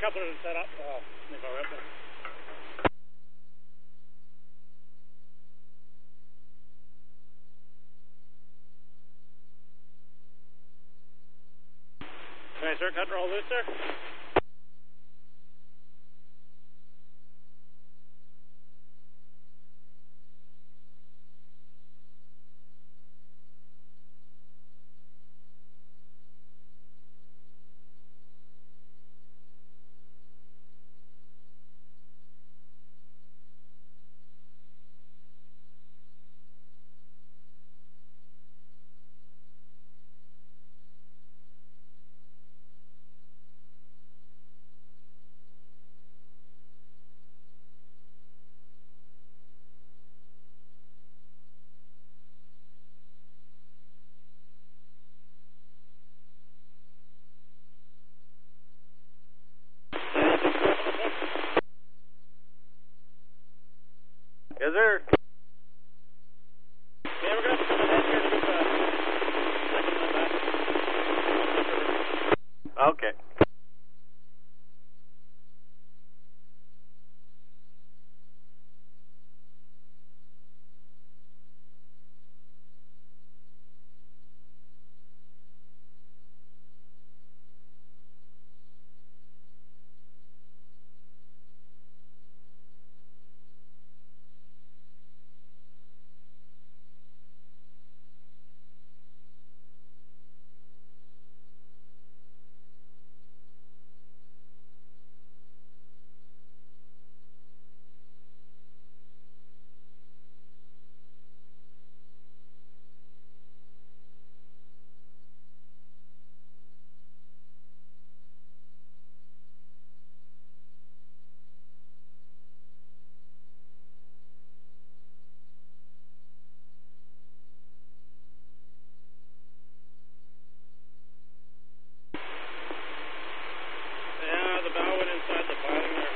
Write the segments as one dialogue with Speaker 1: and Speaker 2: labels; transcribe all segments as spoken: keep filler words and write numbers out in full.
Speaker 1: coupler to set up. Oh, if I rip it. Can I start cutting roll loose there?
Speaker 2: Yes, sir.
Speaker 1: Yeah, we're going to put the head here to move uh, second on that.
Speaker 2: Okay.
Speaker 1: Yeah, the bow went inside the piling there.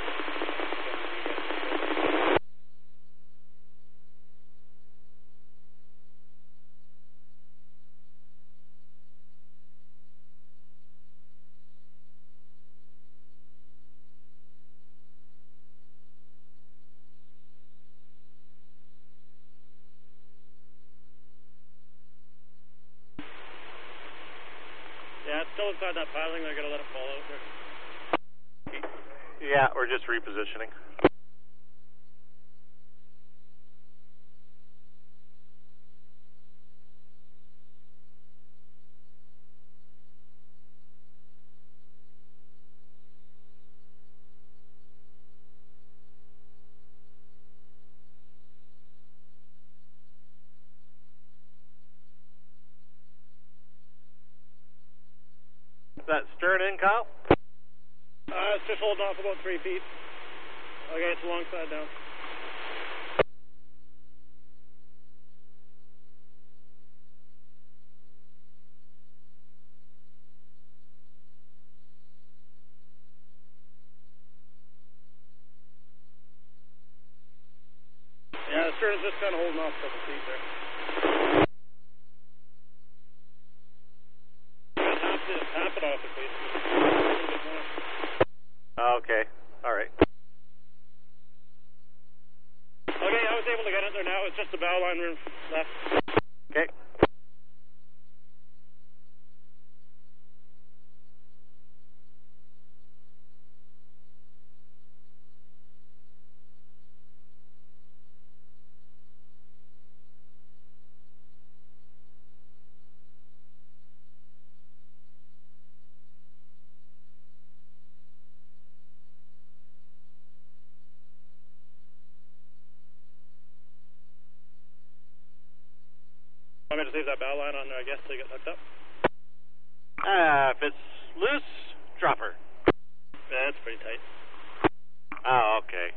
Speaker 1: Yeah, it's still inside that piling. They're going to let it fall out there.
Speaker 2: Yeah, we're just repositioning. Is that stern in, Kyle?
Speaker 1: Uh, it's just holding off about three feet. Okay, it's alongside down. Yeah, the stern's just kind of holding off a couple feet there. Half it, half it off at least. A little bit more.
Speaker 2: Okay. All right.
Speaker 1: Okay, I was able to get it there now. It's just the bow line room left.
Speaker 2: Okay.
Speaker 1: I'm going to leave that bow line on there, I guess, to get hooked up.
Speaker 2: Uh, if it's loose, drop her.
Speaker 1: Yeah, it's pretty tight.
Speaker 2: Oh, okay.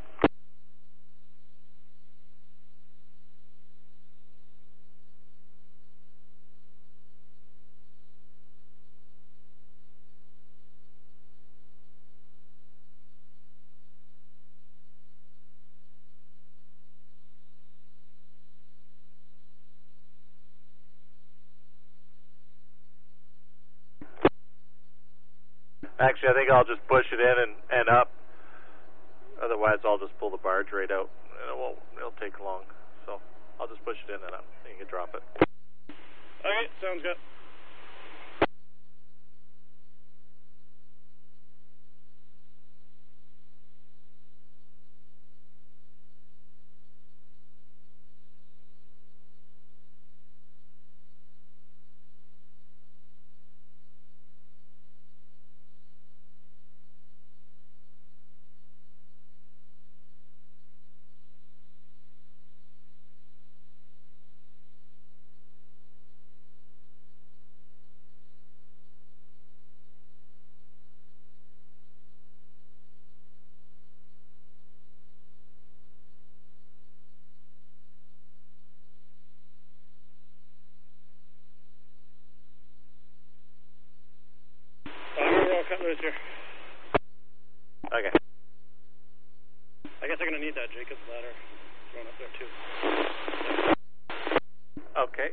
Speaker 2: Actually, I think I'll just push it in and, and up. Otherwise, I'll just pull the barge right out, and it won't. It'll take long. So I'll just push it in and up. And you can drop it.
Speaker 1: Okay, sounds good. Cut loose here.
Speaker 2: Okay.
Speaker 1: I guess I'm going to need that Jacob's ladder thrown up there too.
Speaker 2: Okay.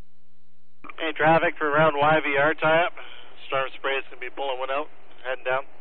Speaker 2: Hey, traffic for round Y V R tie-up. Storm Spray's going to be pulling one out, heading down.